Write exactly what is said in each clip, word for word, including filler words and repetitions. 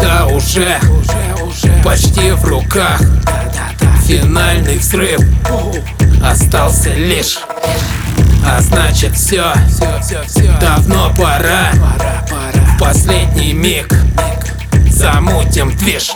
Мечта уже почти в руках. Финальный взрыв остался лишь. А значит все, давно пора. В последний миг замутим движ.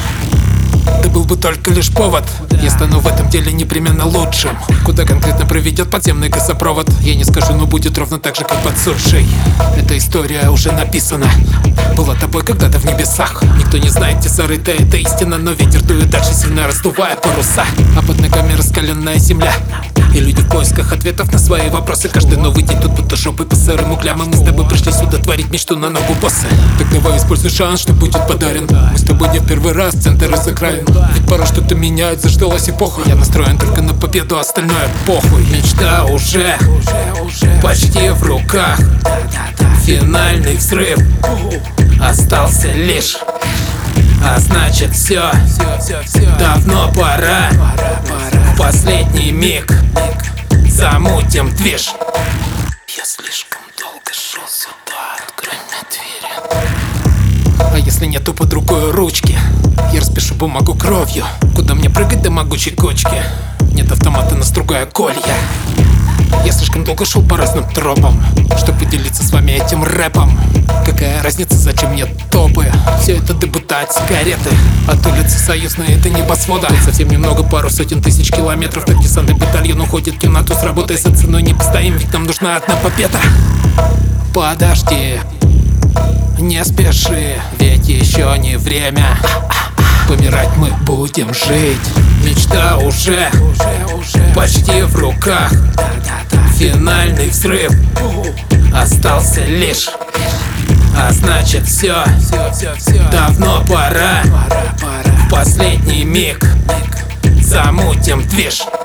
Да был бы только лишь повод, я стану в этом деле непременно лучшим. Куда конкретно проведет подземный газопровод, я не скажу, но будет ровно так же, как под сушей. Эта история уже написана, была тобой когда-то в небесах. Никто не знает, где зарыта эта истина, но ветер дует дальше, сильно раздувая паруса. А под ногами раскаленная земля, и люди в поисках ответов на свои вопросы. Каждый новый день тут будто жопы по сырым углям. И мы с тобой пришли сюда творить мечту на ногу босса. Так давай используй шанс, что будет подарен. Мы с тобой не в первый раз, центр из окраин. Ведь пора что-то менять, заждалась эпоха. Я настроен только на победу, остальное похуй. Мечта уже почти в руках. Финальный взрыв остался лишь. А значит все, давно пора. В последний миг замутим движ. Я слишком долго шел сюда, открой мне двери. А если нету под рукой ручки, я распишу бумагу кровью. Куда мне прыгать до могучей кочки? Нет автомата, но стругая колья. Я слишком долго шел по разным тропам, чтобы поделиться с вами этим рэпом. Какая разница, зачем мне топы? Все это дебута от сигареты. От улицы Союзной это небосвода. Тут совсем немного, пару сотен тысяч километров. Так десантный батальон уходит в темноту. С работой со ценой не постоим, ведь нам нужна одна победа. Подожди, не спеши, ведь еще не время. Помирать мы будем жить. Мечта уже почти в руках. Финальный взрыв остался лишь. А значит все, давно пора. В последний миг замутим движ.